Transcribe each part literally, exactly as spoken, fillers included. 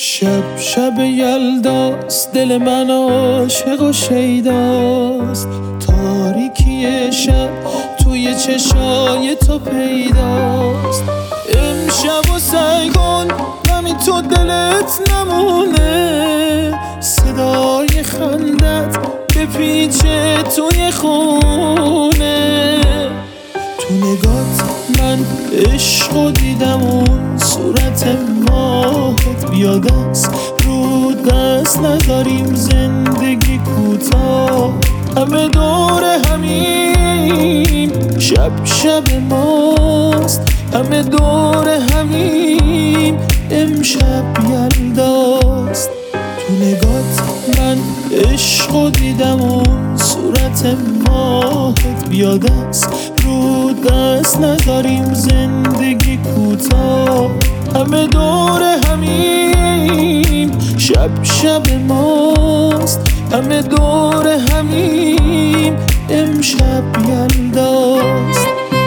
شب شب یلداست، دل من عاشق و شیداست. تاریکی شب توی چشای تو پیداست. امشب و سعی کن نمی تو دلت نمونه، صدای خندت بپیچه توی خونه. تو نگات من عشقو دیدم، اون صورت ماهت بیاد است. رو دست نداریم زندگی کوتاه، همه دور همین شب شب ماست. همه دور همین امشب یلداست. تو نگات من عشقو دیدم، اون صورت ماهت بیاد است. رو دست نداریم زندگی کوتاه، همه دور همین شب شب ماست. همه دور همین امشب یلداست.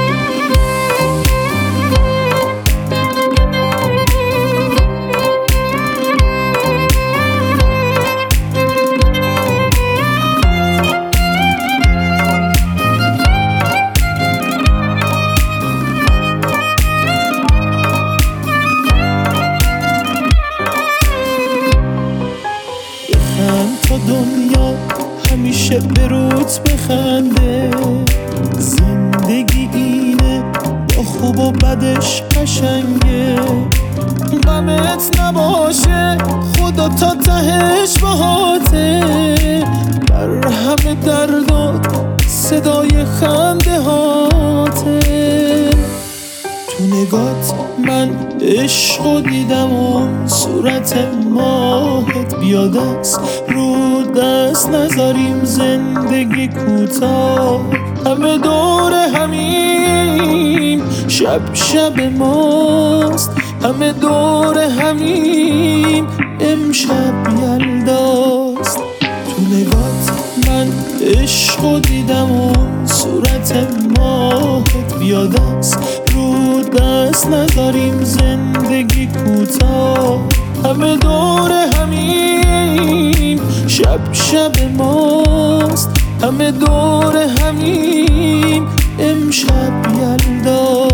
تا دنیا همیشه به روت بخنده، زندگی اینه با خوب و بدش قشنگه. غمت نباشه خدا تا تهش باهاته، بر همه دردات صدای خنده هاته. تو نگات من عشقو دیدم، اون صورت ماهت بیاد است. رو دست نذاریم زندگی کوتاه، همه دور همین شب شب ماست. همه دور همین امشب یلداست. تو نگات من عشقو دیدم، اون صورت ماهت بیاد است. رو دست نداریم زندگی کوتاه، همه دور همین شب شب ماست. همه دور همین امشب یلداست.